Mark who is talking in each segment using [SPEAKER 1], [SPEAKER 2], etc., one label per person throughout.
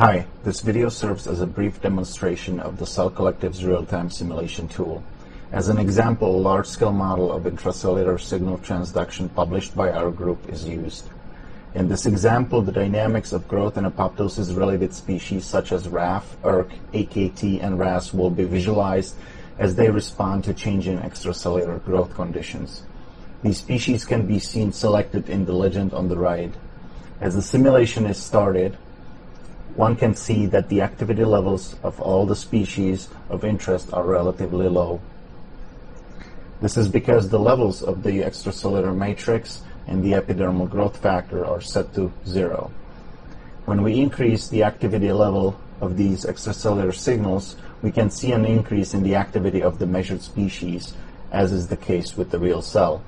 [SPEAKER 1] Hi, this video serves as a brief demonstration of the Cell Collective's real-time simulation tool. As an example, a large-scale model of intracellular signal transduction published by our group is used. In this example, the dynamics of growth and apoptosis-related species such as RAF, ERK, AKT, and RAS will be visualized as they respond to changing extracellular growth conditions. These species can be seen selected in the legend on the right. As the simulation is started, one can see that the activity levels of all the species of interest are relatively low. This is because the levels of the extracellular matrix and the epidermal growth factor are set to 0. When we increase the activity level of these extracellular signals, we can see an increase in the activity of the measured species, as is the case with the real cell.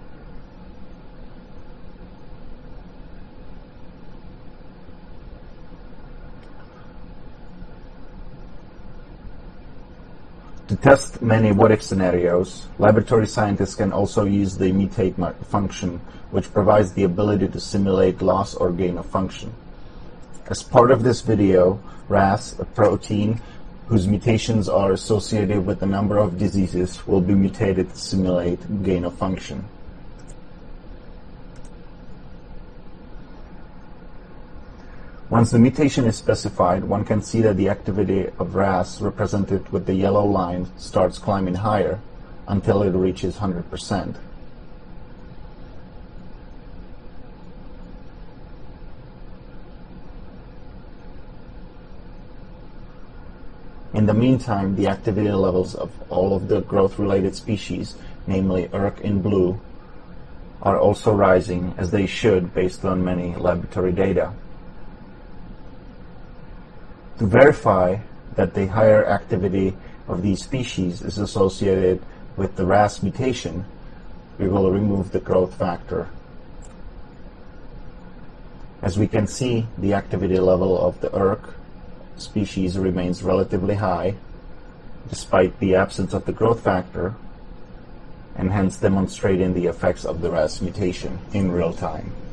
[SPEAKER 1] To test many what-if scenarios, laboratory scientists can also use the mutate function, which provides the ability to simulate loss or gain of function. As part of this video, RAS, a protein whose mutations are associated with a number of diseases, will be mutated to simulate gain of function. Once the mutation is specified, one can see that the activity of RAS, represented with the yellow line, starts climbing higher until it reaches 100%. In the meantime, the activity levels of all of the growth-related species, namely ERK in blue, are also rising, as they should based on many laboratory data. To verify that the higher activity of these species is associated with the RAS mutation, we will remove the growth factor. As we can see, the activity level of the ERK species remains relatively high, despite the absence of the growth factor, and hence demonstrating the effects of the RAS mutation in real time.